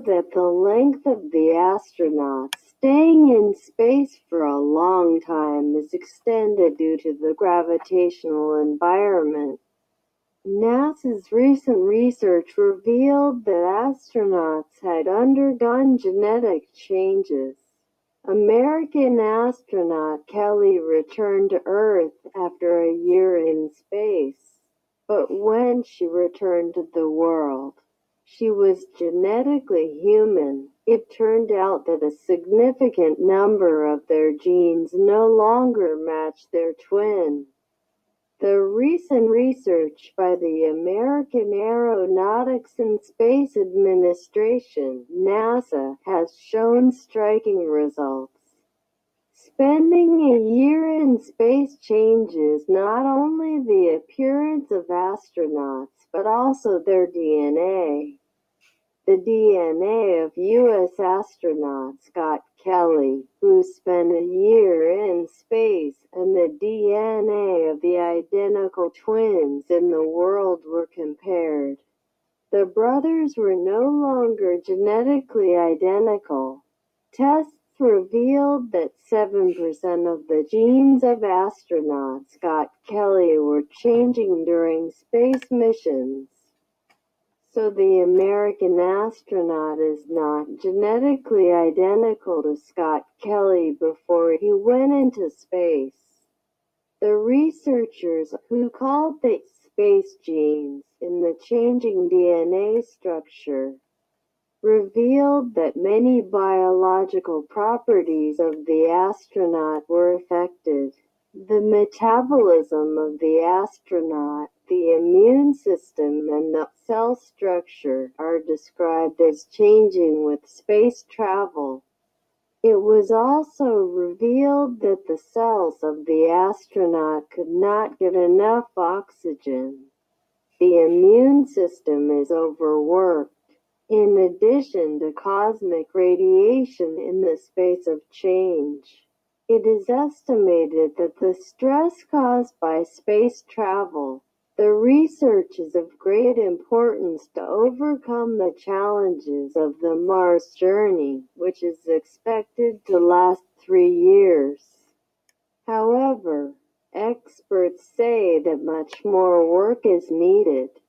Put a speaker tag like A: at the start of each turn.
A: that the length of the astronauts staying in space for a long time is extended due to the gravitational environment. NASA's recent research revealed that astronauts had undergone genetic changes. American astronaut Kelly returned to Earth after a year in space, but when she returned to the world, she was genetically human. It turned out that a significant number of their genes no longer matched their twin. The recent research by the American Aeronautics and Space Administration (NASA) has shown striking results. Spending a year in space changes not only the appearance of astronauts but also their DNA. The DNA of U.S. astronaut Scott Kelly, who spent a year in space, and the DNA of the identical twins in the world were compared. The brothers were no longer genetically identical. Tests revealed that 7% of the genes of astronaut Scott Kelly were changing during space missions. So the American astronaut is not genetically identical to Scott Kelly before he went into space. The researchers, who called the space genes in the changing DNA structure, revealed that many biological properties of the astronaut were affected. The metabolism of the astronaut, the immune system, and the cell structure are described as changing with space travel. It was also revealed that the cells of the astronaut could not get enough oxygen. The immune system is overworked. In addition to cosmic radiation in the space of change, it is estimated that the stress caused by space travel, the research is of great importance to overcome the challenges of the Mars journey, which is expected to last 3 years. However, experts say that much more work is needed.